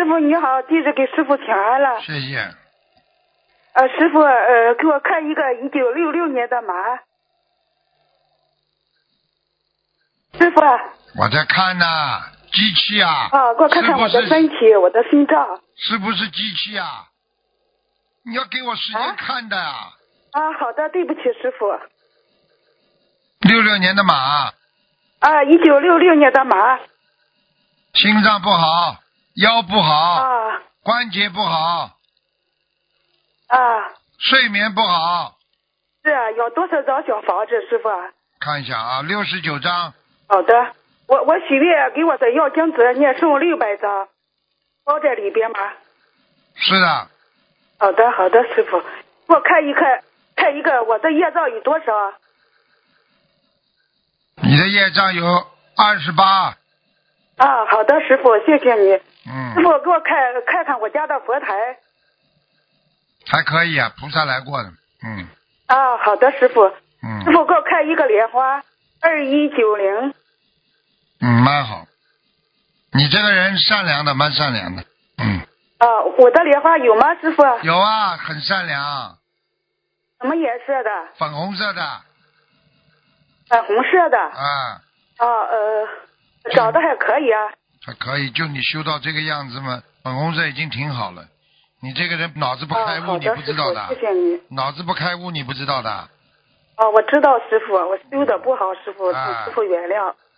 师傅你好，弟子给师傅请安了。 谢谢。 师傅，给我看一个1966年的马。师傅。 我在看呢，机器啊。 给我看看我的身体，我的心脏。 是不是机器啊？你要给我时间看的啊。 好的，对不起师傅。 66年的马。 1966年的马。 心脏不好，腰不好，关节不好，睡眠不好。 是啊，要多少张小房子，师傅？ 看一下啊，69张。 好的，我许愿给我的要经者念诵600张，包在里边吗？ 是的。 好的，师傅，给我看一个我的业障有多少？ 你的业障有28。 好的，师傅，谢谢你。师傅给我看看我家的佛台。 还可以啊，菩萨来过的。 好的，师傅。师傅给我看一个莲花，2190。 蛮好。你这个人善良的，蛮善良的。 我的莲花有吗，师傅？ 有啊，很善良。 什么颜色的？ 粉红色的。 粉红色的。长得还可以啊。 还可以，就你修到这个样子嘛，粉红色已经挺好了。你这个人脑子不开悟，你不知道的。 谢谢你。 脑子不开悟，你不知道的。 我知道师傅，我修的不好，师傅，请师傅原谅。